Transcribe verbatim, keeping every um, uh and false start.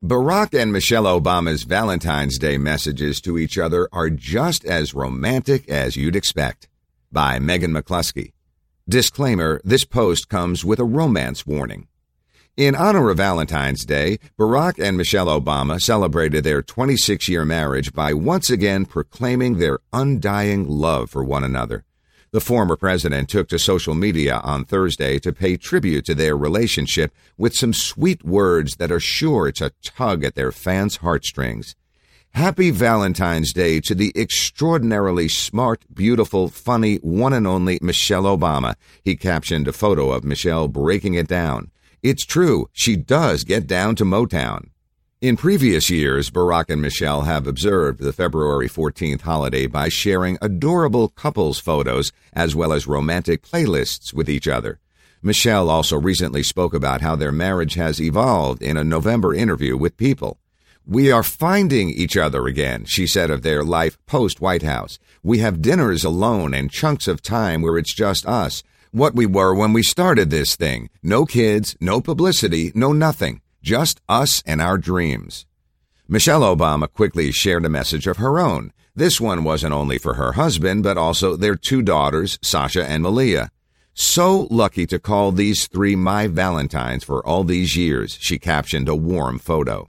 Barack and Michelle Obama's Valentine's Day messages to each other are just as romantic as you'd expect. By Megan McCluskey. Disclaimer, this post comes with a romance warning. In honor of Valentine's Day, Barack and Michelle Obama celebrated their twenty-six-year marriage by once again proclaiming their undying love for one another. The former president took to social media on Thursday to pay tribute to their relationship with some sweet words that are sure to tug at their fans' heartstrings. Happy Valentine's Day to the extraordinarily smart, beautiful, funny, one and only Michelle Obama, he captioned a photo of Michelle breaking it down. It's true, she does get down to Motown. In previous years, Barack and Michelle have observed the February fourteenth holiday by sharing adorable couples photos as well as romantic playlists with each other. Michelle also recently spoke about how their marriage has evolved in a November interview with People. We are finding each other again, she said of their life post-White House. We have dinners alone and chunks of time where it's just us. What we were when we started this thing. No kids, no publicity, no nothing. Just us and our dreams. Michelle Obama quickly shared a message of her own. This one wasn't only for her husband, but also their two daughters, Sasha and Malia. So lucky to call these three my Valentines for all these years, she captioned a warm photo.